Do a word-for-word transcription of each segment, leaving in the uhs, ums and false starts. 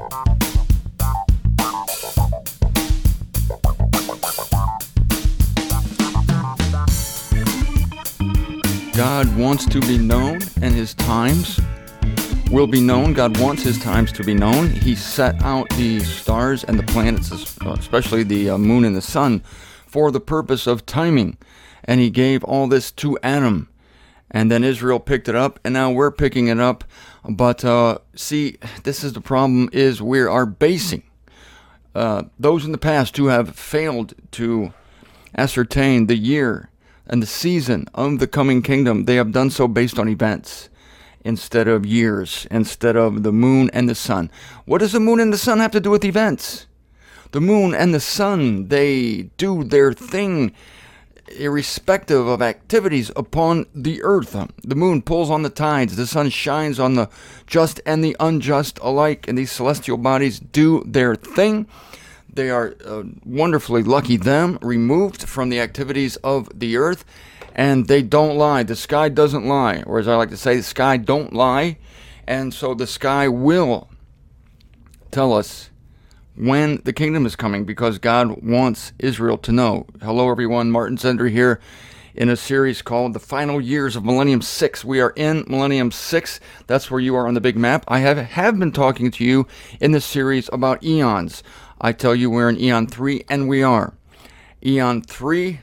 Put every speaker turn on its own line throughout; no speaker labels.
God wants to be known, and his times will be known. God wants his times to be known. He set out the stars and the planets, especially the uh, moon and the sun, for the purpose of timing. And he gave all this to Adam. And then Israel picked it up, and now we're picking it up. But uh, see, this is the problem, is we are basing uh, those in the past who have failed to ascertain the year and the season of the coming kingdom. They have done so based on events instead of years, instead of the moon and the sun. What does the moon and the sun have to do with events? The moon and the sun, they do their thing irrespective of activities upon the earth. The moon pulls on the tides, the sun shines on the just and the unjust alike, and these celestial bodies do their thing. They are uh, wonderfully lucky them, removed from the activities of the earth, and they don't lie. The sky doesn't lie, or as I like to say, the sky don't lie, and so the sky will tell us when the kingdom is coming, because God wants Israel to know. Hello everyone, Martin Zender here in a series called The Final Years of Millennium six. We are in Millennium six. That's where you are on the big map. I have, have been talking to you in this series about eons. I tell you we're in Eon three, and we are. Eon three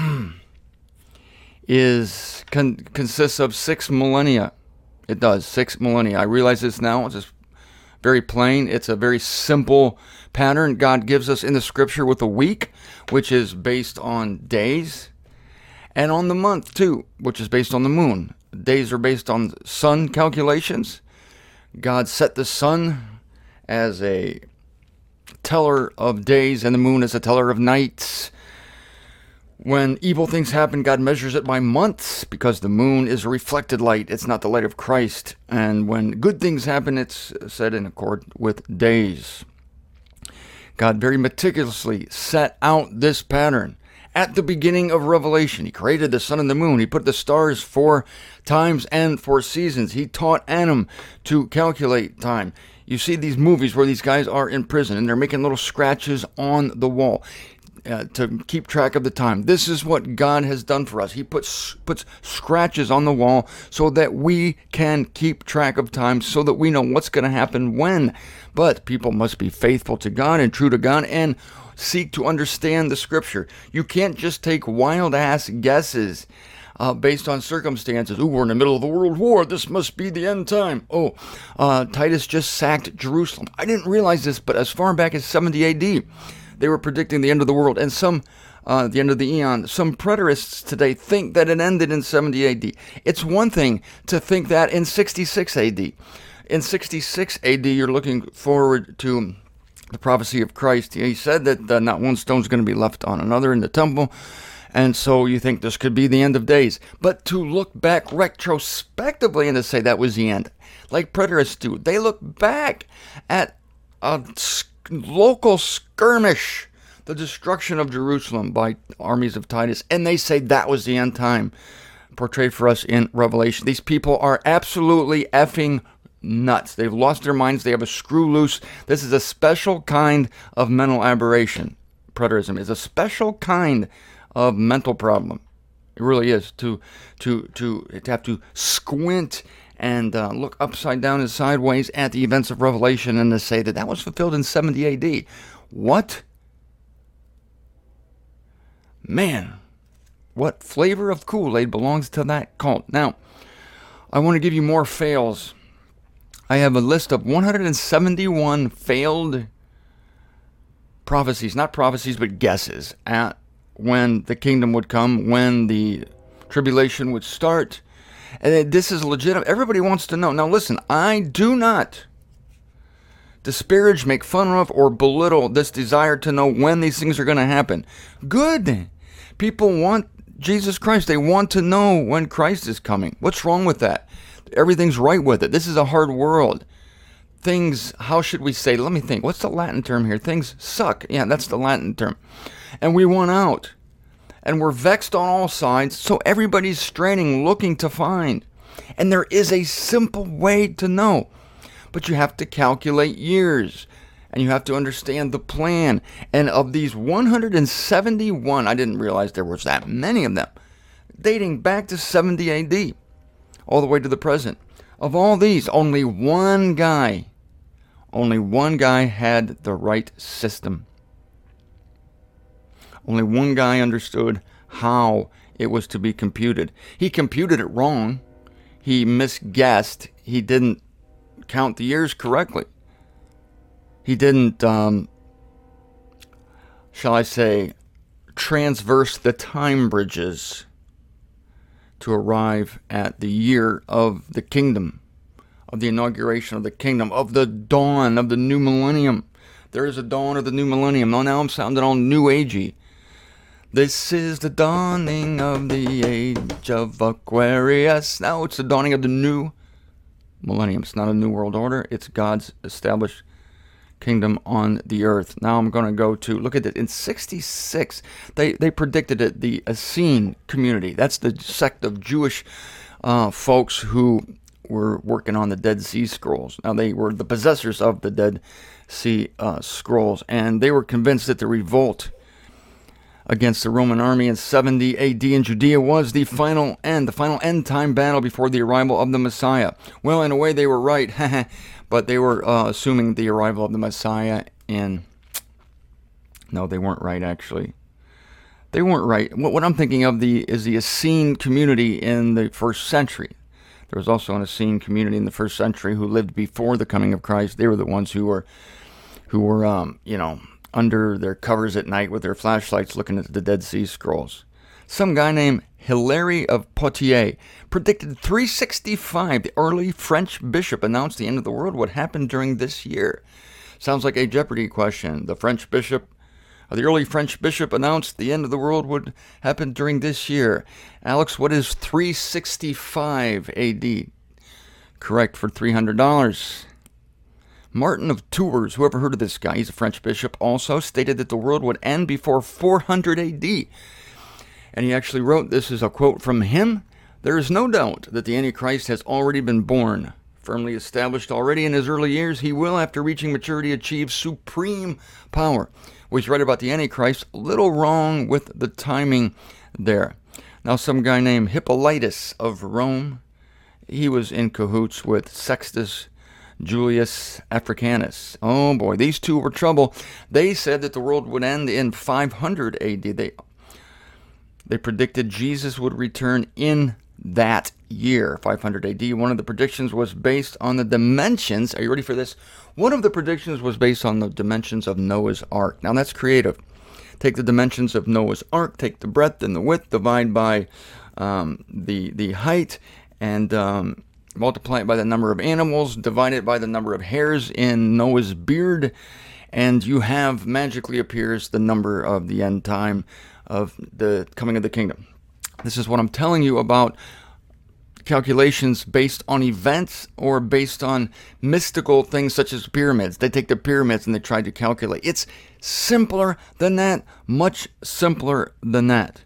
is con- consists of six millennia. It does, six millennia. I realize this now. It's just very plain. It's a very simple pattern God gives us in the scripture with a week, which is based on days, and on the month too, which is based on the moon. Days are based on sun calculations. God set the sun as a teller of days, and the moon is a teller of nights. When evil things happen, God measures it by months, because the moon is a reflected light. It's not the light of Christ. And when good things happen, it's set in accord with days. God very meticulously set out this pattern at the beginning of Revelation. He created the sun and the moon. He put the stars for times and for seasons. He taught Adam to calculate time. You see these movies where these guys are in prison and they're making little scratches on the wall uh, to keep track of the time. This is what God has done for us. He puts puts scratches on the wall so that we can keep track of time, so that we know what's going to happen when. But people must be faithful to God and true to God and seek to understand the scripture. You can't just take wild-ass guesses Uh, based on circumstances. Ooh, we're in the middle of the world war. This must be the end time. Oh, uh, Titus just sacked Jerusalem. I didn't realize this, but as far back as seventy A D, they were predicting the end of the world. And some, uh, the end of the eon, some preterists today think that it ended in seventy A D. It's one thing to think that in sixty-six A D. In sixty-six A D, you're looking forward to the prophecy of Christ. He said that uh, not one stone is going to be left on another in the temple. And so you think this could be the end of days. But to look back retrospectively and to say that was the end, like preterists do, they look back at a local skirmish, the destruction of Jerusalem by armies of Titus, and they say that was the end time portrayed for us in Revelation. These people are absolutely effing nuts. They've lost their minds. They have a screw loose. This is a special kind of mental aberration. Preterism is a special kind of mental problem. It really is. To to to, to have to squint and uh, look upside down and sideways at the events of Revelation and to say that that was fulfilled in seventy A D. What? Man, what flavor of Kool-Aid belongs to that cult? Now, I want to give you more fails. I have a list of one hundred seventy-one failed prophecies, not prophecies, but guesses at when the kingdom would come, when the tribulation would start. And this is legitimate. Everybody wants to know. Now listen, I do not disparage, make fun of, or belittle this desire to know when these things are going to happen. Good. People want Jesus Christ. They want to know when Christ is coming. What's wrong with that? Everything's right with it. This is a hard world. Things, how should we say, let me think, what's the Latin term here? Things suck. Yeah, that's the Latin term. And we want out. And we're vexed on all sides, so everybody's straining, looking to find. And there is a simple way to know. but you have to calculate years. And you have to understand the plan. And of these one hundred seventy-one, I didn't realize there was that many of them, dating back to seventy A D, all the way to the present. Of all these, only one guy, only one guy had the right system. Only one guy understood how it was to be computed. He computed it wrong. He misguessed. He didn't count the years correctly. He didn't, um, shall I say, transverse the time bridges to arrive at the year of the kingdom, of the inauguration of the kingdom, of the dawn of the new millennium. There is a dawn of the new millennium. Oh, now I'm sounding all new agey. This is the dawning of the age of Aquarius. Now it's the dawning of the new millennium. It's not a new world order. It's God's established kingdom on the earth. Now I'm going to go to, look at it, in sixty-six, they, they predicted it, the Essene community. That's the sect of Jewish uh, folks who were working on the Dead Sea Scrolls. Now they were the possessors of the Dead Sea uh, Scrolls, and they were convinced that the revolt against the Roman army in seventy A D in Judea was the final end, the final end-time battle before the arrival of the Messiah. Well, in a way, they were right, but they were uh, assuming the arrival of the Messiah in... No, they weren't right, actually. They weren't right. What, what I'm thinking of the is the Essene community in the first century. There was also an Essene community in the first century who lived before the coming of Christ. They were the ones who were, who were, um, you know, under their covers at night with their flashlights looking at the Dead Sea Scrolls. Some guy named Hilary of Poitiers predicted three sixty-five. The early French bishop announced the end of the world would happen during this year. Sounds like a Jeopardy question. The French bishop, or the early French bishop announced the end of the world would happen during this year. Alex, what is three sixty-five A D? Correct for three hundred dollars. Martin of Tours, whoever heard of this guy, he's a French bishop, also stated that the world would end before four hundred A D. And he actually wrote, this is a quote from him, "There is no doubt that the Antichrist has already been born. Firmly established already in his early years, he will, after reaching maturity, achieve supreme power." We read about the Antichrist, a little wrong with the timing there. Now some guy named Hippolytus of Rome, he was in cahoots with Sextus Julius Africanus. Oh boy, these two were trouble. They said that the world would end in five hundred A D. They, they predicted Jesus would return in that year, five hundred A D. One of the predictions was based on the dimensions. Are you ready for this? One of the predictions was based on the dimensions of Noah's Ark. Now that's creative. Take the dimensions of Noah's Ark, take the breadth and the width, divide by um, the, the height, and... Um, multiply it by the number of animals, divide it by the number of hairs in Noah's beard, and you have, magically appears, the number of the end time of the coming of the kingdom. This is what I'm telling you about calculations based on events or based on mystical things such as pyramids. They take the pyramids and they try to calculate. It's simpler than that, much simpler than that.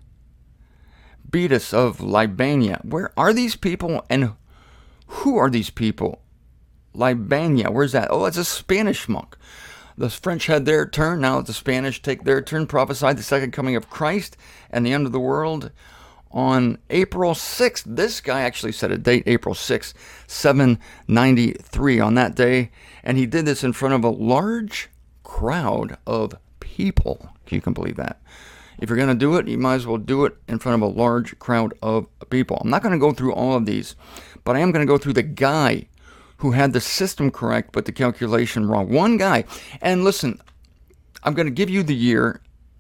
Beatus of Libania. Where are these people and who are these people? Libania, where's that? Oh, it's a Spanish monk. The French had their turn, now the Spanish take their turn, prophesied the second coming of Christ and the end of the world on April sixth. This guy actually set a date, April sixth, seven ninety-three, on that day, and he did this in front of a large crowd of people. You can believe that. If you're going to do it, you might as well do it in front of a large crowd of people. I'm not going to go through all of these, but I am going to go through the guy who had the system correct but the calculation wrong. One guy. And listen, I'm going to give you the year.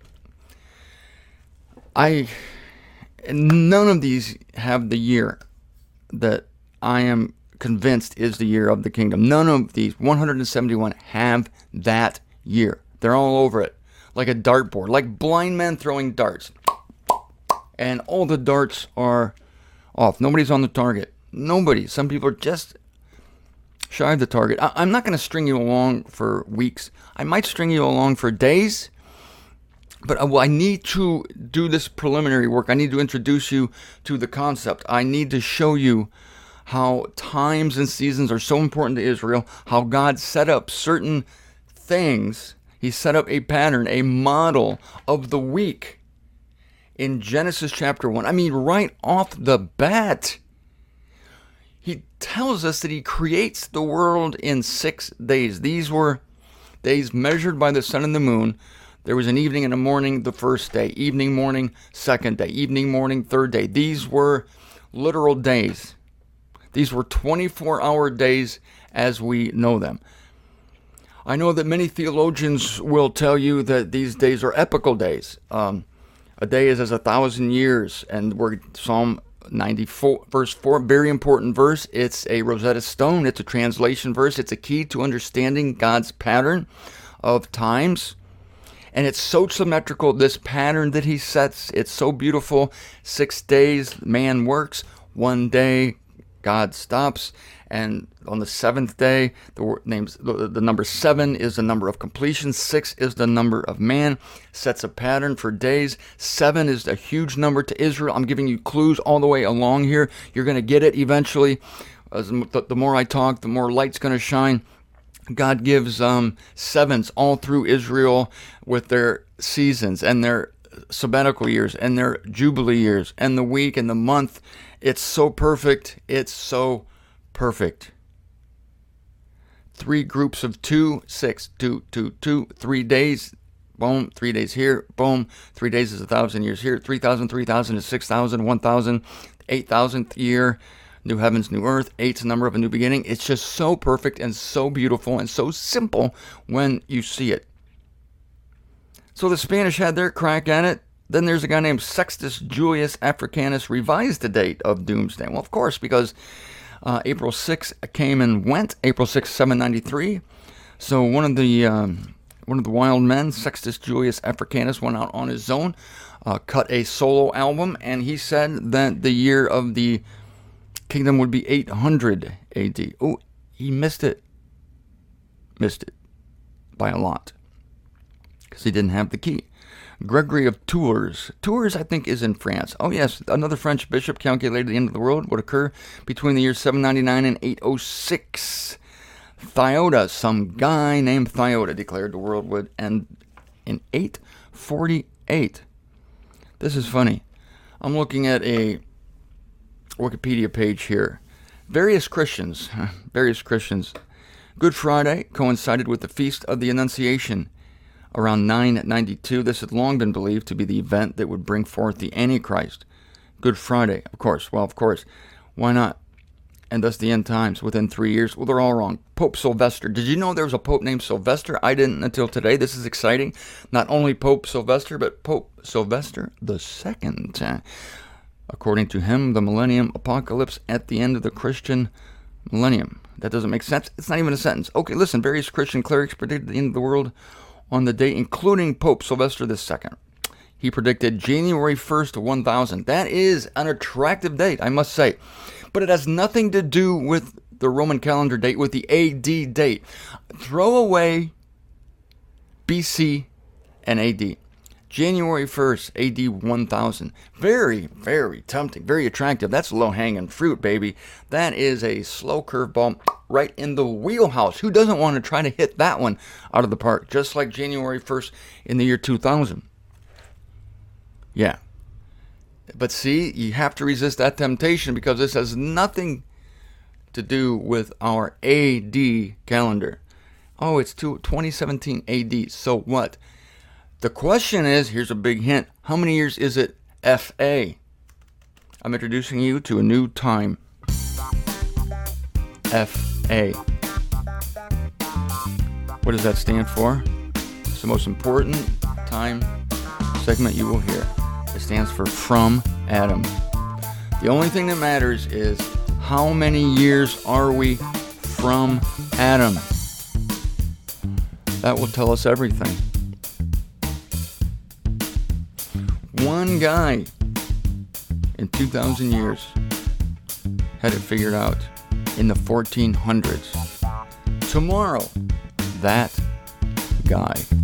I none of these have the year that I am convinced is the year of the kingdom. None of these one hundred seventy-one have that year. They're all over it, like a dartboard, like blind men throwing darts. And all the darts are off. Nobody's on the target. Nobody. Some people are just shy of the target. I- I'm not going to string you along for weeks. I might string you along for days. But I, well, I need to do this preliminary work. I need to introduce you to the concept. I need to show you how times and seasons are so important to Israel, how God set up certain things. He set up a pattern, a model of the week in Genesis chapter one. I mean, right off the bat, he tells us that he creates the world in six days. These were days measured by the sun and the moon. There was an evening and a morning the first day, evening, morning, second day, evening, morning, third day. These were literal days. These were twenty-four hour days as we know them. I know that many theologians will tell you that these days are epical days. Um, a day is as a thousand years, and we're Psalm ninety-four, verse four, very important verse. It's a Rosetta Stone. It's a translation verse. It's a key to understanding God's pattern of times. And it's so symmetrical, this pattern that he sets. It's so beautiful. Six days, man works. One day, God stops. And on the seventh day, the names the, the number seven is the number of completion. Six is the number of man. Sets a pattern for days. Seven is a huge number to Israel. I'm giving you clues all the way along here. You're going to get it eventually. As the, the more I talk, the more light's going to shine. God gives um, sevens all through Israel with their seasons and their sabbatical years and their jubilee years and the week and the month. It's so perfect. It's so perfect. Three groups of two, six, two, two, two, three days, boom, three days here, boom, three days is a thousand years here, three thousand, three thousand is six thousand, one thousand, eight thousandth year, new heavens, new earth, eight's the number of a new beginning. It's just so perfect and so beautiful and so simple when you see it. So the Spanish had their crack at it. Then there's a guy named Sextus Julius Africanus revised the date of Doomsday. Well, of course, because uh, April sixth came and went. April sixth, seven ninety-three. So one of the um, one of the wild men, Sextus Julius Africanus, went out on his own, uh, cut a solo album, and he said that the year of the kingdom would be eight hundred A D. Oh, he missed it. Missed it by a lot because he didn't have the key. Gregory of Tours. Tours, I think, is in France. Oh, yes, another French bishop calculated the end of the world would occur between the years seven ninety-nine and eight oh six. Thyoda, some guy named Thyoda, declared the world would end in eight forty-eight. This is funny. I'm looking at a Wikipedia page here. Various Christians, various Christians. Good Friday coincided with the Feast of the Annunciation around nine ninety-two. This had long been believed to be the event that would bring forth the Antichrist. Good Friday, of course. Well, of course. Why not? And thus the end times within three years. Well, they're all wrong. Pope Sylvester. Did you know there was a pope named Sylvester? I didn't until today. This is exciting. Not only Pope Sylvester, but Pope Sylvester the Second. According to him, the millennium apocalypse at the end of the Christian millennium. That doesn't make sense. It's not even a sentence. Okay, listen. Various Christian clerics predicted the end of the world on the date, including Pope Sylvester the Second. He predicted January first, one thousand. That is an attractive date, I must say. But it has nothing to do with the Roman calendar date, with the A D date. Throw away B C and A D. January first, A D one thousand. Very, very tempting, very attractive. That's low-hanging fruit, baby. That is a slow curveball right in the wheelhouse. Who doesn't want to try to hit that one out of the park? Just like January first in the year two thousand. Yeah. But see, you have to resist that temptation because this has nothing to do with our A D calendar. Oh, it's twenty seventeen A D. So what? The question is, here's a big hint. How many years is it F A? I'm introducing you to a new time. F A. What does that stand for? It's the most important time segment you will hear. It stands for From Adam. The only thing that matters is how many years are we from Adam? That will tell us everything. One guy in two thousand years had it figured out in the fourteen hundreds. Tomorrow, that guy.